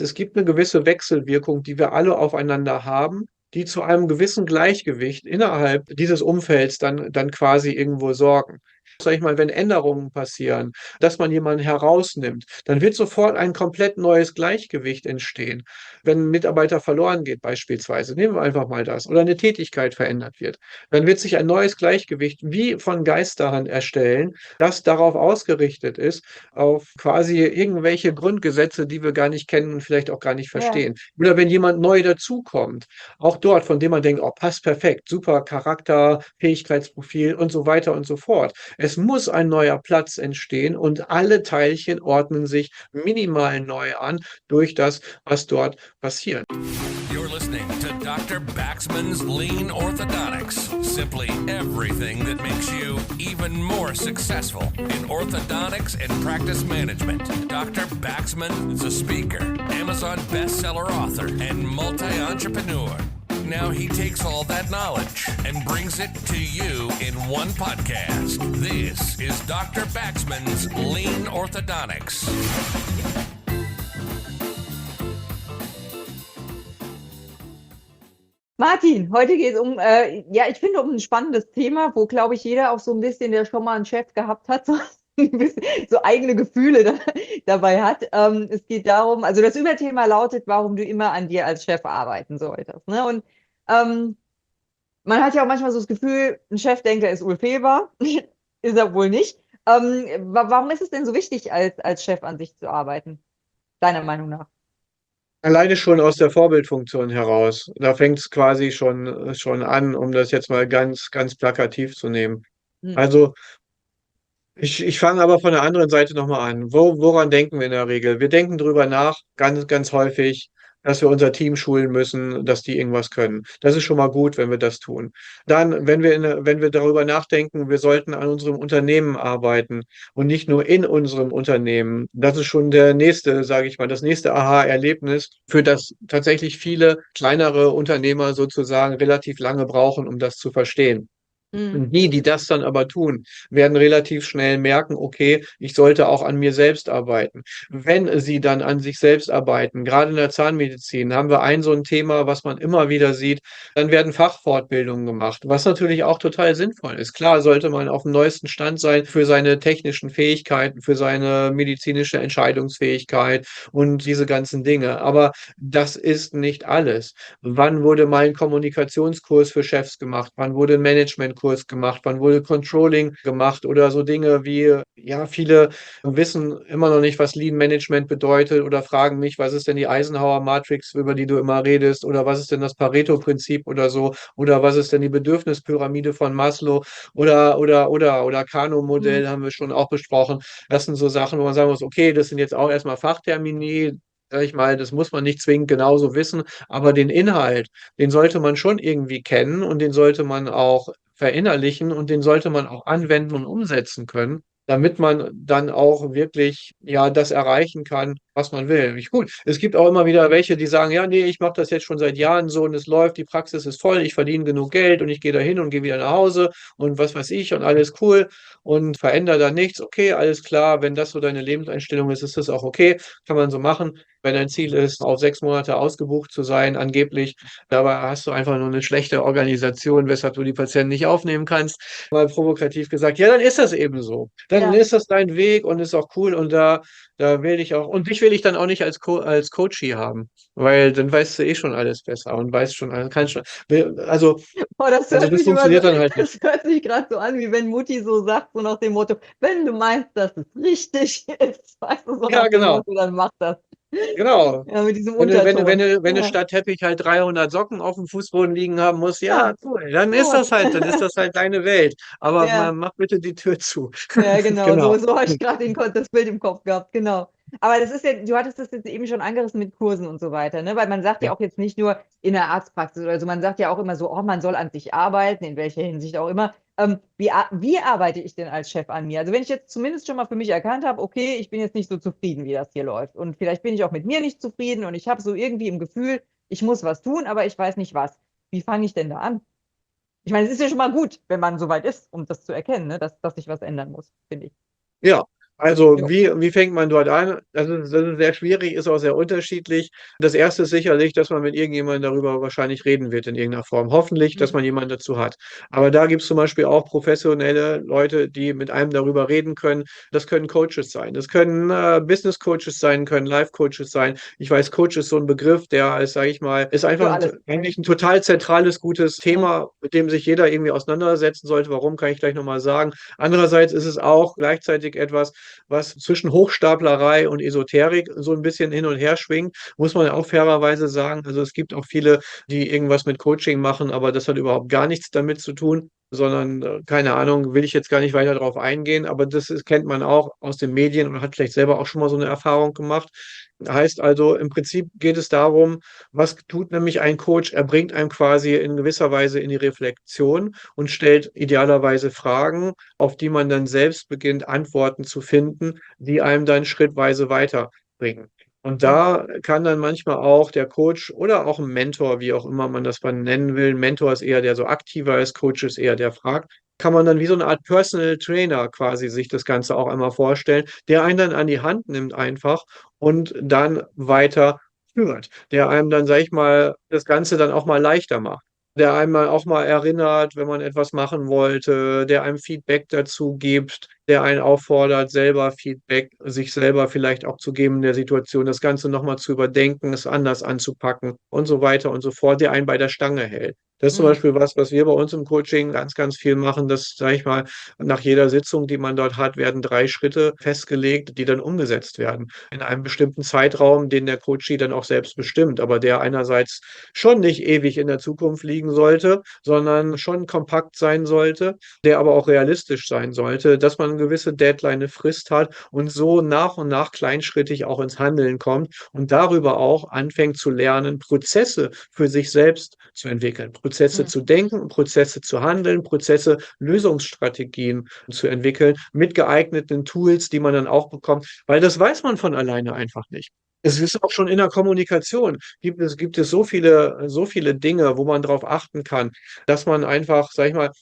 Es gibt eine gewisse Wechselwirkung, die wir alle aufeinander haben, die zu einem gewissen Gleichgewicht innerhalb dieses Umfelds dann quasi irgendwo sorgen. Sag ich mal, wenn Änderungen passieren, dass man jemanden herausnimmt, dann wird sofort ein komplett neues Gleichgewicht entstehen. Wenn ein Mitarbeiter verloren geht beispielsweise, nehmen wir einfach mal das, oder eine Tätigkeit verändert wird, dann wird sich ein neues Gleichgewicht wie von Geisterhand erstellen, das darauf ausgerichtet ist, auf quasi irgendwelche Grundgesetze, die wir gar nicht kennen und vielleicht auch gar nicht Ja. verstehen. Oder wenn jemand neu dazukommt, auch dort, von dem man denkt, oh, passt perfekt, super Charakter, Fähigkeitsprofil und so weiter und so fort. Es muss ein neuer Platz entstehen und alle Teilchen ordnen sich minimal neu an durch das, was dort passiert. You're listening to Dr. Baxman's Lean Orthodontics. Simply everything that makes you even more successful in orthodontics and practice management. Dr. Baxman is a speaker, Amazon bestseller author, and multi-entrepreneur. Now he takes all that knowledge and brings it to you in one podcast. This is Dr. Baxman's Lean Orthodontics. Martin, heute geht es ja, ich finde, um ein spannendes Thema, wo, glaube ich, jeder auch so ein bisschen, der schon mal einen Chef gehabt hat, so, ein bisschen, so eigene Gefühle dabei hat. Es geht darum, also das Überthema lautet, warum du immer an dir als Chef arbeiten solltest. Ne? Und ähm, man hat ja auch manchmal so das Gefühl, ein Chef denkt, er ist unfehlbar. Ist er wohl nicht. Warum ist es denn so wichtig, als Chef an sich zu arbeiten, deiner Meinung nach? Alleine schon aus der Vorbildfunktion heraus. Da fängt es quasi schon an, um das jetzt mal ganz plakativ zu nehmen. Hm. Also ich fange aber von der anderen Seite nochmal an. Woran denken wir in der Regel? Wir denken drüber nach, ganz häufig, dass wir unser Team schulen müssen, dass die irgendwas können. Das ist schon mal gut, wenn wir das tun. Dann, wenn wir darüber nachdenken, wir sollten an unserem Unternehmen arbeiten und nicht nur in unserem Unternehmen. Das ist schon der nächste, sage ich mal, das nächste Aha-Erlebnis, für das tatsächlich viele kleinere Unternehmer sozusagen relativ lange brauchen, um das zu verstehen. Hm. Und die das dann aber tun, werden relativ schnell merken, okay, ich sollte auch an mir selbst arbeiten. Wenn sie dann an sich selbst arbeiten, gerade in der Zahnmedizin, haben wir so ein Thema, was man immer wieder sieht, dann werden Fachfortbildungen gemacht, was natürlich auch total sinnvoll ist. Klar sollte man auf dem neuesten Stand sein für seine technischen Fähigkeiten, für seine medizinische Entscheidungsfähigkeit und diese ganzen Dinge. Aber das ist nicht alles. Wann wurde mal ein Kommunikationskurs für Chefs gemacht? Wann wurde ein Managementkurs gemacht? Wann wurde Controlling gemacht? Oder so Dinge wie, ja, viele wissen immer noch nicht, was Lean Management bedeutet oder fragen mich, was ist denn die Eisenhower Matrix, über die du immer redest? Oder was ist denn das Pareto-Prinzip oder so? Oder was ist denn die Bedürfnispyramide von Maslow? Oder Hm. Kano-Modell haben wir schon auch besprochen. Das sind so Sachen, wo man sagen muss, okay, das sind jetzt auch erstmal Fachtermini, sag ich mal, das muss man nicht zwingend genauso wissen, aber den Inhalt, den sollte man schon irgendwie kennen und den sollte man auch verinnerlichen und den sollte man auch anwenden und umsetzen können, damit man dann auch wirklich ja das erreichen kann, was man will. Gut, es gibt auch immer wieder welche, die sagen, ja, nee, ich mache das jetzt schon seit Jahren so und es läuft, die Praxis ist voll, ich verdiene genug Geld und ich gehe da hin und gehe wieder nach Hause und was weiß ich und alles cool und verändere da nichts. Okay, alles klar, wenn das so deine Lebenseinstellung ist, ist das auch okay, kann man so machen. Wenn dein Ziel ist, auf 6 Monate ausgebucht zu sein, angeblich, dabei hast du einfach nur eine schlechte Organisation, weshalb du die Patienten nicht aufnehmen kannst. Mal provokativ gesagt, ja, dann ist das eben so. Dann Ja. ist das dein Weg und ist auch cool und da will ich auch, und dich will ich dann auch nicht als Coachie haben, weil dann weißt du eh schon alles besser und weißt schon, kannst schon, also, Boah, das also hört das sich immer so, funktioniert dann halt nicht. das hört sich gerade so an, wie wenn Mutti so sagt, so nach dem Motto, wenn du meinst, dass es richtig ist, weißt du, so nach Ja, dem genau. Motto, dann mach das. Genau. Ja, mit diesem Wenn Unterton. du Ja, statt Teppich halt 300 Socken auf dem Fußboden liegen haben musst, ja, ja, cool, gut. dann ist das halt deine Welt. Aber Ja. mach bitte die Tür zu. Ja, genau, Genau. so habe ich gerade das Bild im Kopf gehabt, genau. Aber das ist ja, du hattest das jetzt eben schon angerissen mit Kursen und so weiter, ne? Weil man sagt ja Ja. auch jetzt nicht nur in der Arztpraxis oder so, man sagt ja auch immer so, oh, man soll an sich arbeiten, in welcher Hinsicht auch immer. Wie arbeite ich denn als Chef an mir? Also wenn ich jetzt zumindest schon mal für mich erkannt habe, okay, ich bin jetzt nicht so zufrieden, wie das hier läuft. Und vielleicht bin ich auch mit mir nicht zufrieden und ich habe so irgendwie im Gefühl, ich muss was tun, aber ich weiß nicht was. Wie fange ich denn da an? Ich meine, es ist ja schon mal gut, wenn man so weit ist, um das zu erkennen, ne? Dass sich was ändern muss, finde ich. Ja, Also, Jo. wie fängt man dort an? Das ist sehr schwierig, ist auch sehr unterschiedlich. Das erste ist sicherlich, dass man mit irgendjemandem darüber wahrscheinlich reden wird in irgendeiner Form. Hoffentlich, dass Mhm. man jemanden dazu hat. Aber da gibt es zum Beispiel auch professionelle Leute, die mit einem darüber reden können. Das können Coaches sein. Das können Business Coaches sein, können Life Coaches sein. Ich weiß, Coach ist so ein Begriff, der ist, sage ich mal, ist einfach Für alles. eigentlich ein total zentrales, gutes Thema, mit dem sich jeder irgendwie auseinandersetzen sollte. Warum, kann ich gleich nochmal sagen. Andererseits ist es auch gleichzeitig etwas, was zwischen Hochstaplerei und Esoterik so ein bisschen hin und her schwingt, muss man auch fairerweise sagen. Also es gibt auch viele, die irgendwas mit Coaching machen, aber das hat überhaupt gar nichts damit zu tun, sondern keine Ahnung, will ich jetzt gar nicht weiter darauf eingehen, aber kennt man auch aus den Medien und hat vielleicht selber auch schon mal so eine Erfahrung gemacht. Heißt also, im Prinzip geht es darum, was tut nämlich ein Coach? Er bringt einem quasi in gewisser Weise in die Reflexion und stellt idealerweise Fragen, auf die man dann selbst beginnt, Antworten zu finden, die einem dann schrittweise weiterbringen. Und Mhm. da kann dann manchmal auch der Coach oder auch ein Mentor, wie auch immer man das dann nennen will, ein Mentor ist eher der so aktiver ist, Coach ist eher der fragt, kann man dann wie so eine Art Personal Trainer quasi sich das Ganze auch einmal vorstellen, der einen dann an die Hand nimmt einfach und dann weiter führt, der einem dann, sage ich mal, das Ganze dann auch mal leichter macht, der einmal auch mal erinnert, wenn man etwas machen wollte, der einem Feedback dazu gibt, der einen auffordert, selber Feedback sich selber vielleicht auch zu geben in der Situation, das Ganze nochmal zu überdenken, es anders anzupacken und so weiter und so fort, der einen bei der Stange hält. Das ist zum Mhm. Beispiel was wir bei uns im Coaching ganz, ganz viel machen, dass, sage ich mal, nach jeder Sitzung, die man dort hat, werden 3 Schritte festgelegt, die dann umgesetzt werden. In einem bestimmten Zeitraum, den der Coachee dann auch selbst bestimmt, aber der einerseits schon nicht ewig in der Zukunft liegen sollte, sondern schon kompakt sein sollte, der aber auch realistisch sein sollte, dass man eine gewisse Deadline, eine Frist hat und so nach und nach kleinschrittig auch ins Handeln kommt und darüber auch anfängt zu lernen, Prozesse für sich selbst zu entwickeln, Prozesse Mhm. zu denken, Prozesse zu handeln, Prozesse, Lösungsstrategien zu entwickeln mit geeigneten Tools, die man dann auch bekommt, weil das weiß man von alleine einfach nicht. Es ist auch schon in der Kommunikation gibt es so viele Dinge, wo man drauf achten kann, dass man einfach, sage ich mal,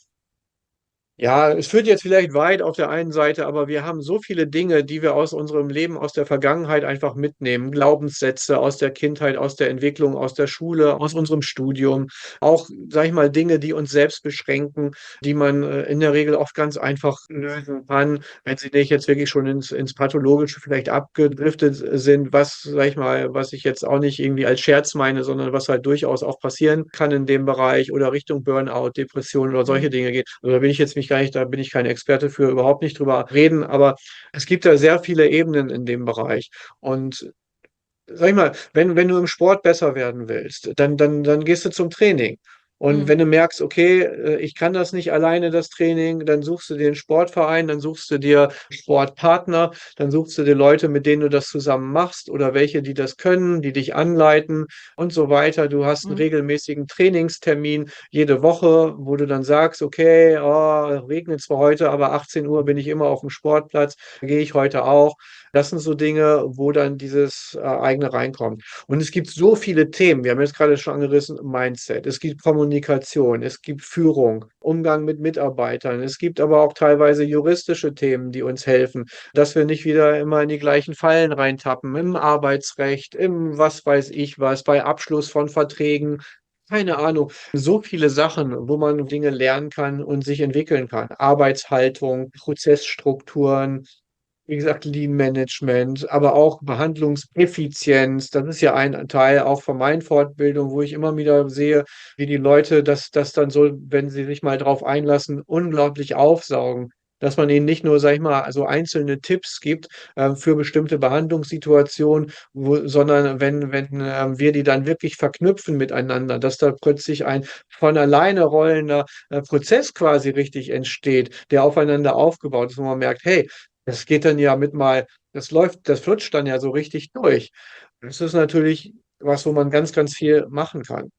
ja, es führt jetzt vielleicht weit auf der einen Seite, aber wir haben so viele Dinge, die wir aus unserem Leben, aus der Vergangenheit einfach mitnehmen. Glaubenssätze aus der Kindheit, aus der Entwicklung, aus der Schule, aus unserem Studium. Auch, sag ich mal, Dinge, die uns selbst beschränken, die man in der Regel oft ganz einfach lösen kann, wenn sie nicht jetzt wirklich schon ins Pathologische vielleicht abgedriftet sind, was, sag ich mal, was ich jetzt auch nicht irgendwie als Scherz meine, sondern was halt durchaus auch passieren kann in dem Bereich oder Richtung Burnout, Depression oder solche Mhm. Dinge geht. Also da bin ich jetzt mich gar nicht, da bin ich kein Experte für, überhaupt nicht drüber reden, aber es gibt da sehr viele Ebenen in dem Bereich. Und sag ich mal, wenn du im Sport besser werden willst, dann gehst du zum Training. Und Mhm. wenn du merkst, okay, ich kann das nicht alleine, das Training, dann suchst du dir einen Sportverein, dann suchst du dir Sportpartner, dann suchst du dir Leute, mit denen du das zusammen machst oder welche, die das können, die dich anleiten und so weiter. Du hast einen Mhm. regelmäßigen Trainingstermin jede Woche, wo du dann sagst, okay, regnet zwar heute, aber 18 Uhr bin ich immer auf dem Sportplatz, gehe ich heute auch. Das sind so Dinge, wo dann dieses eigene reinkommt. Und es gibt so viele Themen. Wir haben jetzt gerade schon angerissen, Mindset. Es gibt Kommunikation, es gibt Führung, Umgang mit Mitarbeitern. Es gibt aber auch teilweise juristische Themen, die uns helfen, dass wir nicht wieder immer in die gleichen Fallen reintappen. Im Arbeitsrecht, im was weiß ich was, bei Abschluss von Verträgen. Keine Ahnung. So viele Sachen, wo man Dinge lernen kann und sich entwickeln kann. Arbeitshaltung, Prozessstrukturen, wie gesagt, Lean Management, aber auch Behandlungseffizienz. Das ist ja ein Teil auch von meinen Fortbildungen, wo ich immer wieder sehe, wie die Leute das dann so, wenn sie sich mal drauf einlassen, unglaublich aufsaugen. Dass man ihnen nicht nur, sag ich mal, so einzelne Tipps gibt für bestimmte Behandlungssituationen, sondern wenn wir die dann wirklich verknüpfen miteinander, dass da plötzlich ein von alleine rollender Prozess quasi richtig entsteht, der aufeinander aufgebaut ist, wo man merkt, hey, das geht dann ja das flutscht dann ja so richtig durch. Das ist natürlich was, wo man ganz, ganz viel machen kann.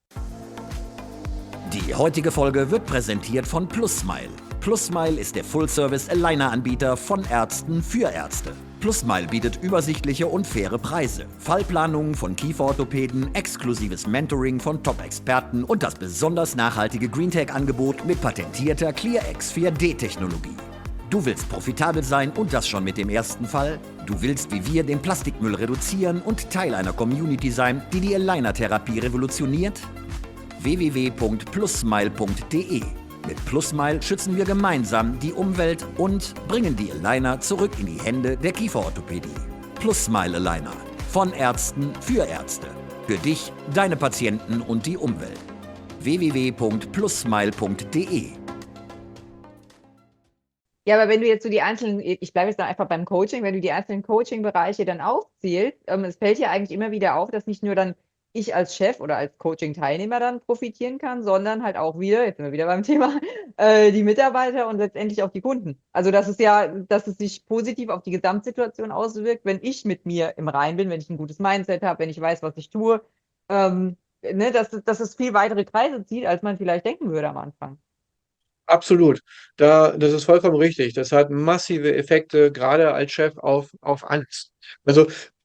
Die heutige Folge wird präsentiert von PlusSmile. PlusSmile ist der Full-Service-Aligner-Anbieter von Ärzten für Ärzte. PlusSmile bietet übersichtliche und faire Preise, Fallplanungen von Kieferorthopäden, exklusives Mentoring von Top-Experten und das besonders nachhaltige GreenTech-Angebot mit patentierter ClearX 4D-Technologie. Du willst profitabel sein und das schon mit dem ersten Fall? Du willst wie wir den Plastikmüll reduzieren und Teil einer Community sein, die die Aligner-Therapie revolutioniert? www.plusmile.de. Mit Plusmile schützen wir gemeinsam die Umwelt und bringen die Aligner zurück in die Hände der Kieferorthopädie. Plusmile Aligner. Von Ärzten für Ärzte. Für dich, deine Patienten und die Umwelt. www.plusmile.de. Ja, aber wenn du jetzt so die einzelnen, ich bleibe jetzt dann einfach beim Coaching, wenn du die einzelnen Coaching-Bereiche dann aufzählst, es fällt ja eigentlich immer wieder auf, dass nicht nur dann ich als Chef oder als Coaching-Teilnehmer dann profitieren kann, sondern halt auch wieder, jetzt sind wir wieder beim Thema, die Mitarbeiter und letztendlich auch die Kunden. Also dass es sich positiv auf die Gesamtsituation auswirkt, wenn ich mit mir im Reinen bin, wenn ich ein gutes Mindset habe, wenn ich weiß, was ich tue, dass es viel weitere Kreise zieht, als man vielleicht denken würde am Anfang. Absolut. Das ist vollkommen richtig. Das hat massive Effekte, gerade als Chef auf alles. Also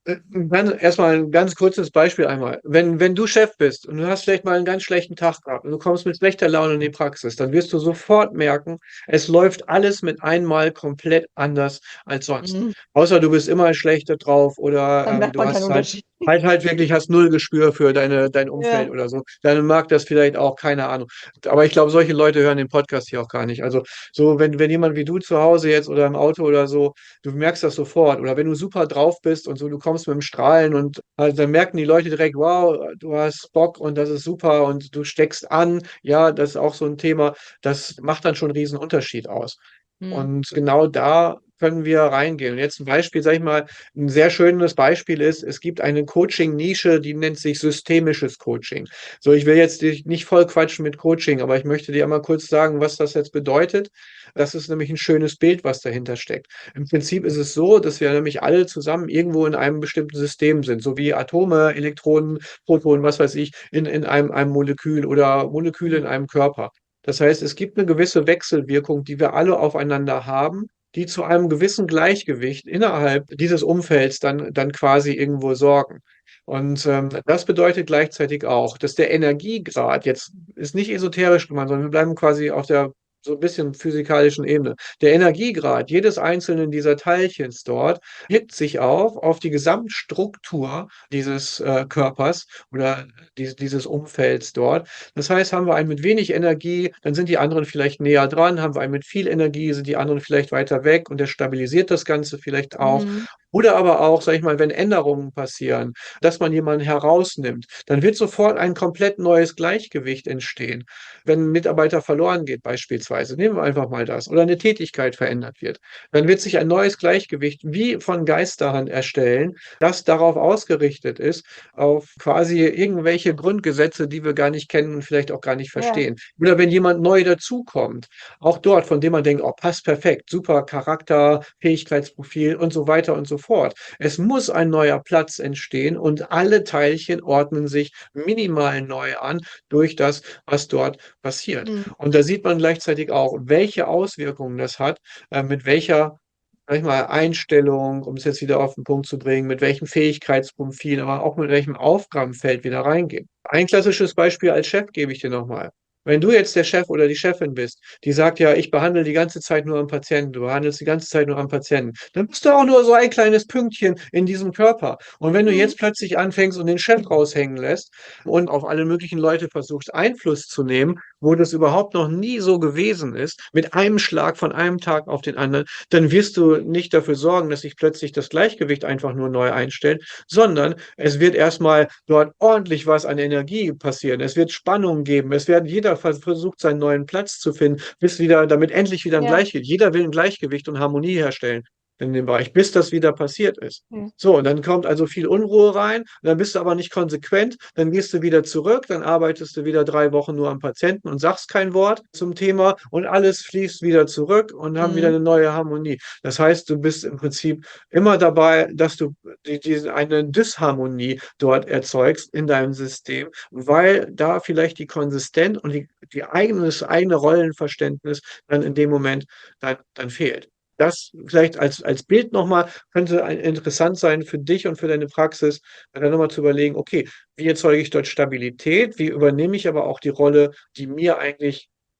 erstmal ein ganz kurzes Beispiel einmal. Wenn du Chef bist und du hast vielleicht mal einen ganz schlechten Tag gehabt und du kommst mit schlechter Laune in die Praxis, dann wirst du sofort merken, es läuft alles mit einmal komplett anders als sonst. Außer du bist immer schlechter drauf oder Dann merkt du man keinen hast Unterschied. halt wirklich hast null Gespür für dein Umfeld Ja. oder so. Dann mag das vielleicht auch, keine Ahnung. Aber ich glaube, solche Leute hören den Podcast hier auch gar nicht. Also so, wenn jemand wie du zu Hause jetzt oder im Auto oder so, du merkst das sofort. Oder wenn du super drauf bist und so, du kommst mit dem Strahlen und also dann merken die Leute direkt, wow, du hast Bock und das ist super und du steckst an. Ja, das ist auch so ein Thema. Das macht dann schon einen riesen Unterschied aus. Und genau da können wir reingehen. Und jetzt ein Beispiel, sag ich mal, ein sehr schönes Beispiel ist, es gibt eine Coaching-Nische, die nennt sich systemisches Coaching. So, ich will jetzt dich nicht voll quatschen mit Coaching, aber ich möchte dir einmal kurz sagen, was das jetzt bedeutet. Das ist nämlich ein schönes Bild, was dahinter steckt. Im Prinzip ist es so, dass wir nämlich alle zusammen irgendwo in einem bestimmten System sind, so wie Atome, Elektronen, Protonen, was weiß ich, in einem Molekül oder Moleküle in einem Körper. Das heißt, es gibt eine gewisse Wechselwirkung, die wir alle aufeinander haben, die zu einem gewissen Gleichgewicht innerhalb dieses Umfelds dann quasi irgendwo sorgen. Und das bedeutet gleichzeitig auch, dass der Energiegrad, jetzt ist nicht esoterisch gemeint, sondern wir bleiben quasi auf der so ein bisschen physikalischen Ebene. Der Energiegrad jedes einzelnen dieser Teilchens dort wirkt sich auf die Gesamtstruktur dieses Körpers oder dieses Umfelds dort. Das heißt, haben wir einen mit wenig Energie, dann sind die anderen vielleicht näher dran. Haben wir einen mit viel Energie, sind die anderen vielleicht weiter weg und der stabilisiert das Ganze vielleicht auch. Oder aber auch, sag ich mal, wenn Änderungen passieren, dass man jemanden herausnimmt, dann wird sofort ein komplett neues Gleichgewicht entstehen. Wenn ein Mitarbeiter verloren geht, beispielsweise, nehmen wir einfach mal das, oder eine Tätigkeit verändert wird, dann wird sich ein neues Gleichgewicht wie von Geisterhand erstellen, das darauf ausgerichtet ist, auf quasi irgendwelche Grundgesetze, die wir gar nicht kennen und vielleicht auch gar nicht verstehen. Oder wenn jemand neu dazukommt, auch dort, von dem man denkt, oh, passt perfekt, super Charakter, Fähigkeitsprofil und so weiter und so fort. Es muss ein neuer Platz entstehen und alle Teilchen ordnen sich minimal neu an durch das, was dort passiert. Und da sieht man gleichzeitig auch, welche Auswirkungen das hat, mit welcher, sag ich mal, Einstellung, um es jetzt wieder auf den Punkt zu bringen, mit welchem Fähigkeitsprofil, aber auch mit welchem Aufgabenfeld wir da reingehen. Ein klassisches Beispiel als Chef gebe ich dir nochmal. Wenn du jetzt der Chef oder die Chefin bist, die sagt, ja, ich behandle die ganze Zeit nur am Patienten, du behandelst die ganze Zeit nur am Patienten, dann bist du auch nur so ein kleines Pünktchen in diesem Körper. Und wenn du jetzt plötzlich anfängst und den Chef raushängen lässt und auf alle möglichen Leute versuchst, Einfluss zu nehmen, wo das überhaupt noch nie so gewesen ist, mit einem Schlag von einem Tag auf den anderen, dann wirst du nicht dafür sorgen, dass sich plötzlich das Gleichgewicht einfach nur neu einstellt, sondern es wird erstmal dort ordentlich was an Energie passieren. Es wird Spannung geben. Jeder versucht, seinen neuen Platz zu finden, damit endlich wieder ein Gleichgewicht. Jeder will ein Gleichgewicht und Harmonie herstellen in dem Bereich, bis das wieder passiert ist. So, und dann kommt also viel Unruhe rein, dann bist du aber nicht konsequent, dann gehst du wieder zurück, dann arbeitest du wieder 3 Wochen nur am Patienten und sagst kein Wort zum Thema und alles fließt wieder zurück und haben wieder eine neue Harmonie. Das heißt, du bist im Prinzip immer dabei, dass du eine Disharmonie dort erzeugst in deinem System, weil da vielleicht die Konsistenz und die eigene Rollenverständnis dann in dem Moment dann fehlt. Das vielleicht als Bild nochmal könnte interessant sein für dich und für deine Praxis, dann nochmal zu überlegen, okay, wie erzeuge ich dort Stabilität, wie übernehme ich aber auch die Rolle, die mir eigentlich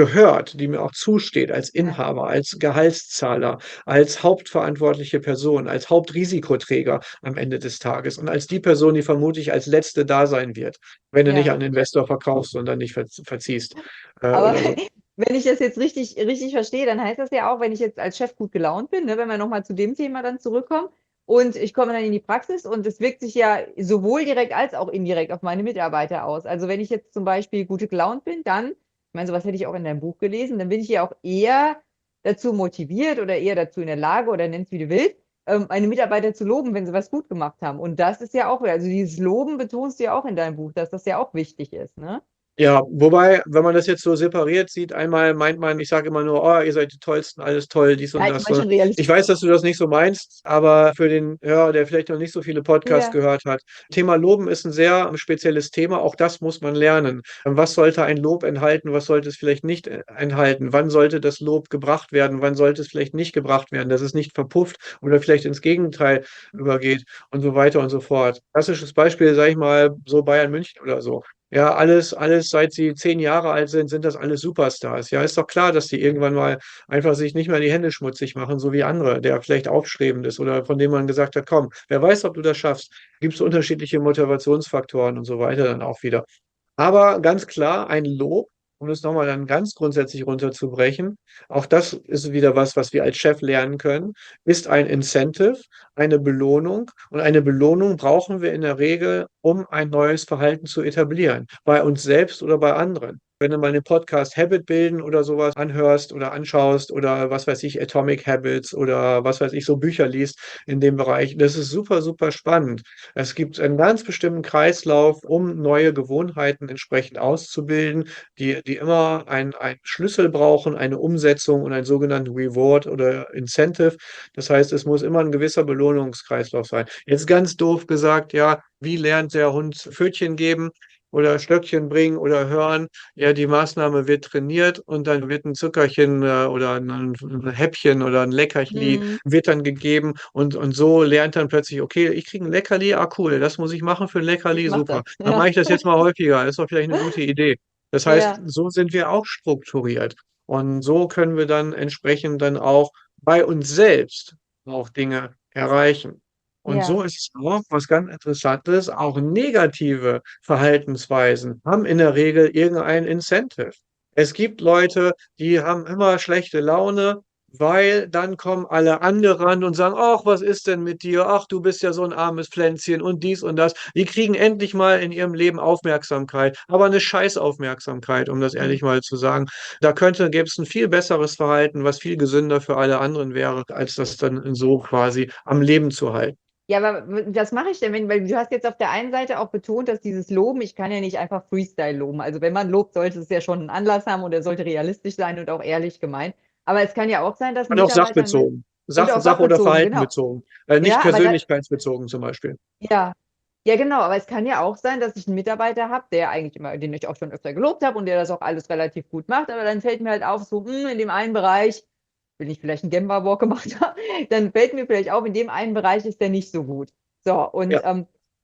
gehört, die mir auch zusteht als Inhaber, als Gehaltszahler, als hauptverantwortliche Person, als Hauptrisikoträger am Ende des Tages und als die Person, die vermutlich als Letzte da sein wird, wenn du nicht Ja. an den Investor verkaufst und dann nicht verziehst Aber oder so. wenn ich das jetzt richtig verstehe, dann heißt das ja auch, wenn ich jetzt als Chef gut gelaunt bin, ne, wenn wir nochmal zu dem Thema dann zurückkommen und ich komme dann in die Praxis und es wirkt sich ja sowohl direkt als auch indirekt auf meine Mitarbeiter aus. Also wenn ich jetzt zum Beispiel gut gelaunt bin, dann, ich meine, sowas hätte ich auch in deinem Buch gelesen, dann bin ich ja auch eher dazu motiviert oder eher dazu in der Lage oder nenn es wie du willst, meine Mitarbeiter zu loben, wenn sie was gut gemacht haben. Und das ist ja auch, also dieses Loben betonst du ja auch in deinem Buch, dass das ja auch wichtig ist, ne? Ja, wobei, wenn man das jetzt so separiert sieht, einmal meint man, ich sage immer nur, oh, ihr seid die Tollsten, alles toll, dies und Ja, ich das. meine schon realistisch. Ich weiß, dass du das nicht so meinst, aber für den Hörer, der vielleicht noch nicht so viele Podcasts Ja. gehört hat, Thema Loben ist ein sehr spezielles Thema. Auch das muss man lernen. Was sollte ein Lob enthalten? Was sollte es vielleicht nicht enthalten? Wann sollte das Lob gebracht werden? Wann sollte es vielleicht nicht gebracht werden, dass es nicht verpufft oder vielleicht ins Gegenteil übergeht und so weiter und so fort. Klassisches Beispiel, sage ich mal, so Bayern München oder so. Ja, alles, seit sie 10 Jahre alt sind das alles Superstars. Ja, ist doch klar, dass die irgendwann mal einfach sich nicht mehr die Hände schmutzig machen, so wie andere, der vielleicht aufstrebend ist oder von dem man gesagt hat, komm, wer weiß, ob du das schaffst. Gibt es unterschiedliche Motivationsfaktoren und so weiter dann auch wieder. Aber ganz klar, ein Lob, um es nochmal dann ganz grundsätzlich runterzubrechen, auch das ist wieder was wir als Chef lernen können, ist ein Incentive, eine Belohnung. Und eine Belohnung brauchen wir in der Regel, um ein neues Verhalten zu etablieren, bei uns selbst oder bei anderen. Wenn du mal den Podcast Habit bilden oder sowas anhörst oder anschaust oder was weiß ich, Atomic Habits oder was weiß ich, so Bücher liest in dem Bereich, das ist super, super spannend. Es gibt einen ganz bestimmten Kreislauf, um neue Gewohnheiten entsprechend auszubilden, die immer einen Schlüssel brauchen, eine Umsetzung und einen sogenannten Reward oder Incentive. Das heißt, es muss immer ein gewisser Belohnungskreislauf sein. Jetzt ganz doof gesagt, ja, wie lernt der Hund Pfötchen geben? Oder Stöckchen bringen oder hören. Ja, die Maßnahme wird trainiert und dann wird ein Zuckerchen oder ein Häppchen oder ein Leckerli Mhm. wird dann gegeben und so lernt dann plötzlich, okay, ich kriege ein Leckerli, ah cool, das muss ich machen für ein Leckerli, Ich mach super. das. Dann Ja. mache ich das jetzt mal häufiger, das ist doch vielleicht eine gute Idee. Das heißt, Ja. so sind wir auch strukturiert und so können wir dann entsprechend dann auch bei uns selbst auch Dinge erreichen. Und so Ja. ist es auch, was ganz Interessantes, auch negative Verhaltensweisen haben in der Regel irgendein Incentive. Es gibt Leute, die haben immer schlechte Laune, weil dann kommen alle anderen und sagen, ach, was ist denn mit dir? Ach, du bist ja so ein armes Pflänzchen und dies und das. Die kriegen endlich mal in ihrem Leben Aufmerksamkeit, aber eine Scheißaufmerksamkeit, um das Mhm. ehrlich mal zu sagen. Gäbe es ein viel besseres Verhalten, was viel gesünder für alle anderen wäre, als das dann so quasi am Leben zu halten. Ja, aber was mache ich denn, weil du hast jetzt auf der einen Seite auch betont, dass dieses Loben, ich kann ja nicht einfach Freestyle loben. Also wenn man lobt, sollte es ja schon einen Anlass haben und er sollte realistisch sein und auch ehrlich gemeint. Aber es kann ja auch sein, dass Und auch Mitarbeiter sachbezogen. und auch Sach- oder sachbezogen, genau. verhaltenbezogen. Nicht Ja, aber dann, persönlichkeitsbezogen zum Beispiel. ja. Ja, genau, aber es kann ja auch sein, dass ich einen Mitarbeiter habe, der eigentlich immer, den ich auch schon öfter gelobt habe und der das auch alles relativ gut macht, aber dann fällt mir halt auf, so, in dem einen Bereich, wenn ich vielleicht einen Gemba-Walk gemacht habe, dann fällt mir vielleicht auf, in dem einen Bereich ist der nicht so gut. So, und Ja.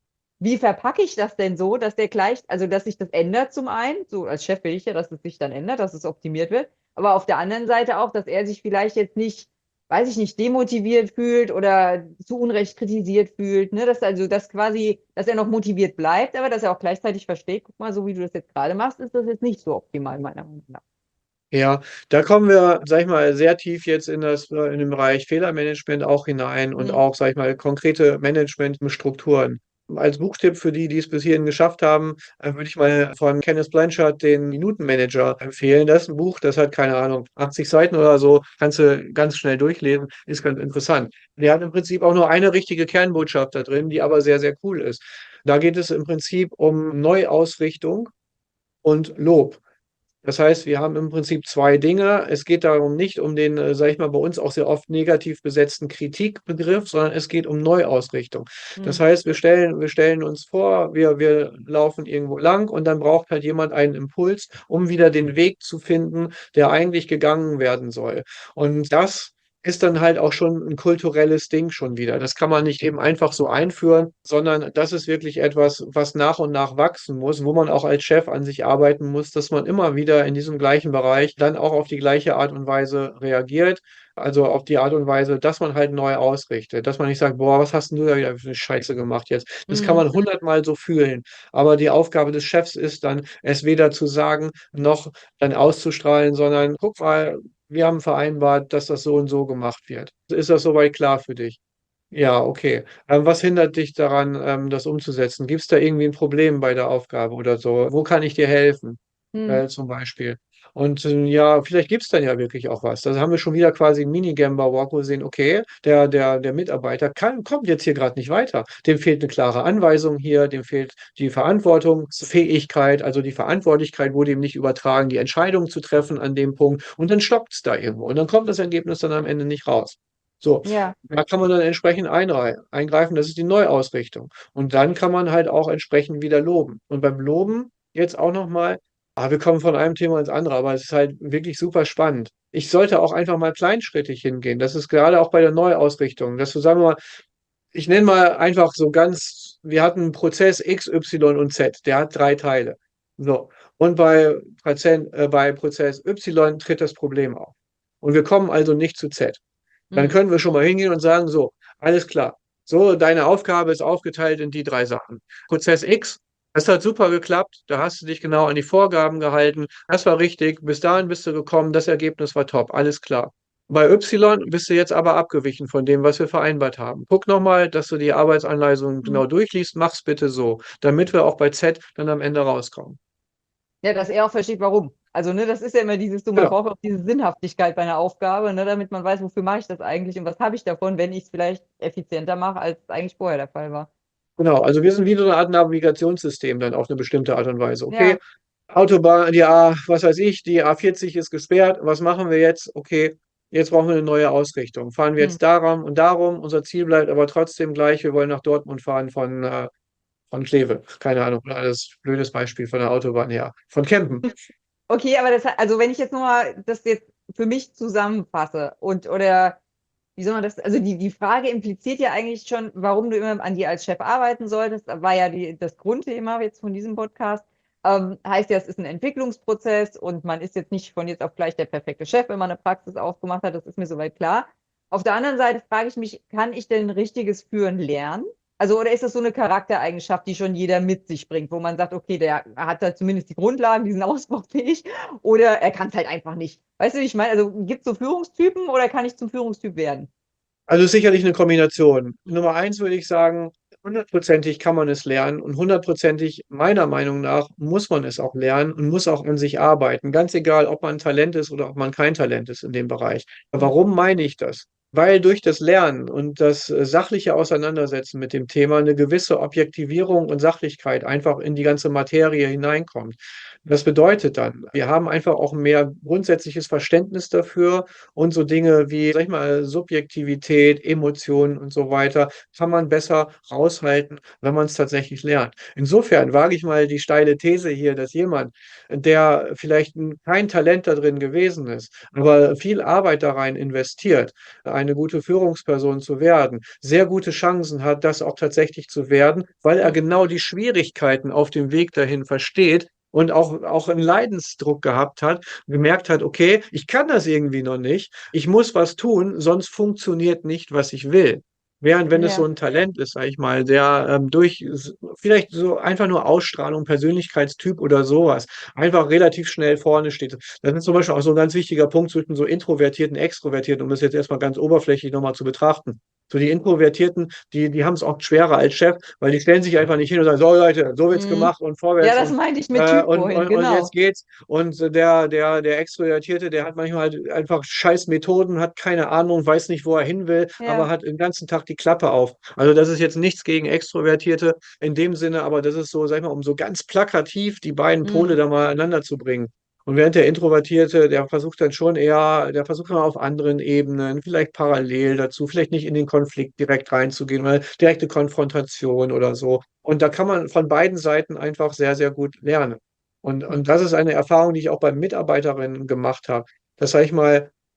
wie verpacke ich das denn so, dass der gleich, also dass sich das ändert zum einen, so als Chef will ich ja, dass es sich dann ändert, dass es optimiert wird, aber auf der anderen Seite auch, dass er sich vielleicht jetzt nicht, weiß ich nicht, demotiviert fühlt oder zu Unrecht kritisiert fühlt, ne, dass also das quasi, dass er noch motiviert bleibt, aber dass er auch gleichzeitig versteht, guck mal, so wie du das jetzt gerade machst, ist das jetzt nicht so optimal, meiner Meinung nach. Ja, da kommen wir, sag ich mal, sehr tief jetzt in den Bereich Fehlermanagement auch hinein und Mhm. auch, sag ich mal, konkrete Managementstrukturen. Als Buchtipp für die, die es bis hierhin geschafft haben, würde ich mal von Kenneth Blanchard den Minutenmanager empfehlen. Das ist ein Buch, das hat, keine Ahnung, 80 Seiten oder so, kannst du ganz schnell durchlesen, ist ganz interessant. Der hat im Prinzip auch nur eine richtige Kernbotschaft da drin, die aber sehr, sehr cool ist. Da geht es im Prinzip um Neuausrichtung und Lob. Das heißt, wir haben im Prinzip zwei Dinge. Es geht darum nicht um den, sage ich mal, bei uns auch sehr oft negativ besetzten Kritikbegriff, sondern es geht um Neuausrichtung. Das Mhm. heißt, wir stellen uns vor, wir laufen irgendwo lang und dann braucht halt jemand einen Impuls, um wieder den Weg zu finden, der eigentlich gegangen werden soll. Und das ist dann halt auch schon ein kulturelles Ding schon wieder. Das kann man nicht eben einfach so einführen, sondern das ist wirklich etwas, was nach und nach wachsen muss, wo man auch als Chef an sich arbeiten muss, dass man immer wieder in diesem gleichen Bereich dann auch auf die gleiche Art und Weise reagiert. Also auf die Art und Weise, dass man halt neu ausrichtet, dass man nicht sagt, boah, was hast denn du da wieder für eine Scheiße gemacht jetzt? Das kann man Mhm. 100-mal so fühlen, aber die Aufgabe des Chefs ist dann, es weder zu sagen noch dann auszustrahlen, sondern guck mal, wir haben vereinbart, dass das so und so gemacht wird. Ist das soweit klar für dich? Ja, okay. Was hindert dich daran, das umzusetzen? Gibt es da irgendwie ein Problem bei der Aufgabe oder so? Wo kann ich dir helfen? Mhm. Zum Beispiel. Und ja, vielleicht gibt es dann ja wirklich auch was. Da haben wir schon wieder quasi ein Minigame-Walk, wo wir sehen, okay, der Mitarbeiter kommt jetzt hier gerade nicht weiter. Dem fehlt eine klare Anweisung hier, dem fehlt die Verantwortungsfähigkeit, also die Verantwortlichkeit wurde ihm nicht übertragen, die Entscheidung zu treffen an dem Punkt. Und dann stoppt es da irgendwo. Und dann kommt das Ergebnis dann am Ende nicht raus. So, Ja. da kann man dann entsprechend eingreifen, das ist die Neuausrichtung. Und dann kann man halt auch entsprechend wieder loben. Und beim Loben jetzt auch nochmal, wir kommen von einem Thema ins andere, aber es ist halt wirklich super spannend. Ich sollte auch einfach mal kleinschrittig hingehen. Das ist gerade auch bei der Neuausrichtung, dass du, sagen wir mal, ich nenne mal einfach so ganz, wir hatten Prozess X, Y und Z, der hat 3 Teile. So. Und bei Prozess Y tritt das Problem auf. Und wir kommen also nicht zu Z. Dann Mhm. können wir schon mal hingehen und sagen, so, alles klar. So, deine Aufgabe ist aufgeteilt in die 3 Sachen. Prozess X, das hat super geklappt. Da hast du dich genau an die Vorgaben gehalten. Das war richtig. Bis dahin bist du gekommen. Das Ergebnis war top. Alles klar. Bei Y bist du jetzt aber abgewichen von dem, was wir vereinbart haben. Guck nochmal, dass du die Arbeitsanweisungen Mhm. genau durchliest. Mach's bitte so, damit wir auch bei Z dann am Ende rauskommen. Ja, dass er auch versteht, warum. Also, ne, das ist ja immer dieses so, man Genau. braucht auch diese Sinnhaftigkeit bei einer Aufgabe, ne, damit man weiß, wofür mache ich das eigentlich und was habe ich davon, wenn ich es vielleicht effizienter mache, als es eigentlich vorher der Fall war. Genau. Also wir sind wie so eine Art Navigationssystem dann auf eine bestimmte Art und Weise. Okay, Ja. Autobahn, die was weiß ich, die A40 ist gesperrt. Was machen wir jetzt? Okay, jetzt brauchen wir eine neue Ausrichtung. Fahren wir Hm. jetzt darum und darum. Unser Ziel bleibt aber trotzdem gleich. Wir wollen nach Dortmund fahren von Kleve. Keine Ahnung, das blödes Beispiel von der Autobahn her. Von Kempen. Okay, aber also wenn ich jetzt nochmal das jetzt für mich zusammenfasse oder wie soll man das, also die Frage impliziert ja eigentlich schon, warum du immer an dir als Chef arbeiten solltest, war ja das Grundthema jetzt von diesem Podcast. Heißt ja, es ist ein Entwicklungsprozess und man ist jetzt nicht von jetzt auf gleich der perfekte Chef, wenn man eine Praxis aufgemacht hat, das ist mir soweit klar. Auf der anderen Seite frage ich mich, kann ich denn richtiges Führen lernen? Also, oder ist das so eine Charaktereigenschaft, die schon jeder mit sich bringt, wo man sagt, okay, der hat da zumindest die Grundlagen, die sind ausbaufähig, oder er kann es halt einfach nicht. Weißt du, wie ich meine? Also, gibt es so Führungstypen oder kann ich zum Führungstyp werden? Also sicherlich eine Kombination. Nummer eins würde ich sagen, 100%ig kann man es lernen und 100%ig meiner Meinung nach muss man es auch lernen und muss auch an sich arbeiten. Ganz egal, ob man ein Talent ist oder ob man kein Talent ist in dem Bereich. Hm. Warum meine ich das? Weil durch das Lernen und das sachliche Auseinandersetzen mit dem Thema eine gewisse Objektivierung und Sachlichkeit einfach in die ganze Materie hineinkommt. Das bedeutet dann, wir haben einfach auch mehr grundsätzliches Verständnis dafür und so Dinge wie, sag ich mal, Subjektivität, Emotionen und so weiter, kann man besser raushalten, wenn man es tatsächlich lernt. Insofern wage ich mal die steile These hier, dass jemand, der vielleicht kein Talent da drin gewesen ist, aber viel Arbeit da rein investiert, eine gute Führungsperson zu werden, sehr gute Chancen hat, das auch tatsächlich zu werden, weil er Hm. genau die Schwierigkeiten auf dem Weg dahin versteht und auch einen Leidensdruck gehabt hat, gemerkt hat, okay, ich kann das irgendwie noch nicht, ich muss was tun, sonst funktioniert nicht, was ich will. Während wenn es so Ja. ein Talent ist, sage ich mal, der durch vielleicht so einfach nur Ausstrahlung, Persönlichkeitstyp oder sowas, einfach relativ schnell vorne steht. Das ist zum Beispiel auch so ein ganz wichtiger Punkt zwischen so Introvertierten und Extrovertierten, um das jetzt erstmal ganz oberflächlich nochmal zu betrachten. So die Introvertierten, die haben es oft schwerer als Chef, weil die stellen sich einfach nicht hin und sagen, so Leute, so wird's Hm. gemacht und Ja, vorwärts das meinte ich mit Typ vorhin, und jetzt genau. geht's. Und der Extrovertierte, der hat manchmal halt einfach scheiß Methoden, hat keine Ahnung, weiß nicht, wo er hin will, aber Ja. hat den ganzen Tag die Klappe auf. Also das ist jetzt nichts gegen Extrovertierte in dem Sinne, aber das ist so, sag ich mal, um so ganz plakativ die beiden Pole Hm. da mal aneinander zu bringen. Und während der Introvertierte, der versucht dann schon eher, der versucht mal auf anderen Ebenen, vielleicht parallel dazu, vielleicht nicht in den Konflikt direkt reinzugehen, oder direkte Konfrontation oder so. Und da kann man von beiden Seiten einfach sehr, sehr gut lernen. Und das ist eine Erfahrung, die ich auch bei Mitarbeiterinnen gemacht habe. Das sage ich mal,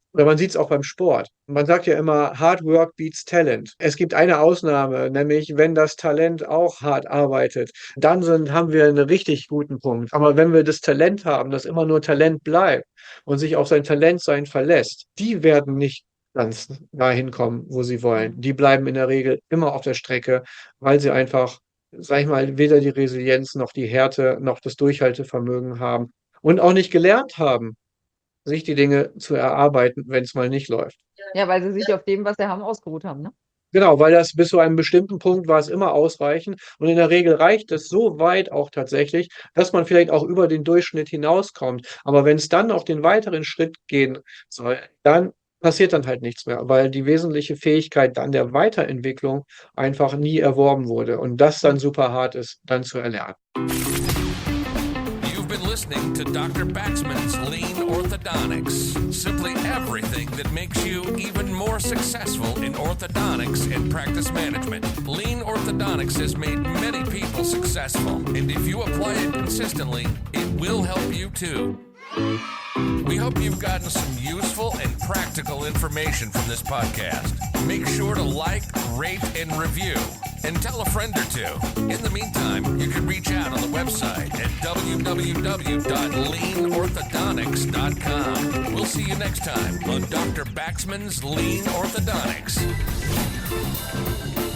Oder man sieht es auch beim Sport. Man sagt ja immer, Hard Work beats Talent. Es gibt eine Ausnahme, nämlich wenn das Talent auch hart arbeitet, dann haben wir einen richtig guten Punkt. Aber wenn wir das Talent haben, das immer nur Talent bleibt und sich auf sein Talentsein verlässt, die werden nicht ganz dahin kommen, wo sie wollen. Die bleiben in der Regel immer auf der Strecke, weil sie einfach, sag ich mal, weder die Resilienz noch die Härte noch das Durchhaltevermögen haben und auch nicht gelernt haben, sich die Dinge zu erarbeiten, wenn es mal nicht läuft. Ja, weil sie sich auf dem, was sie haben, ausgeruht haben, ne? Genau, weil das bis zu einem bestimmten Punkt war es immer ausreichend und in der Regel reicht es so weit auch tatsächlich, dass man vielleicht auch über den Durchschnitt hinauskommt. Aber wenn es dann auf den weiteren Schritt gehen soll, dann passiert dann halt nichts mehr, weil die wesentliche Fähigkeit dann der Weiterentwicklung einfach nie erworben wurde und das dann super hart ist, dann zu erlernen. You've been listening to Dr. Baxman's Lean Orthodontics. Simply everything that makes you even more successful in orthodontics and practice management. Lean Orthodontics has made many people successful, and if you apply it consistently, it will help you too. We hope you've gotten some useful and practical information from this podcast. Make sure to like, rate, and review, and tell a friend or two. In the meantime, you can reach out on the website at www.leanorthodontics.com. We'll see you next time on Dr. Baxman's Lean Orthodontics.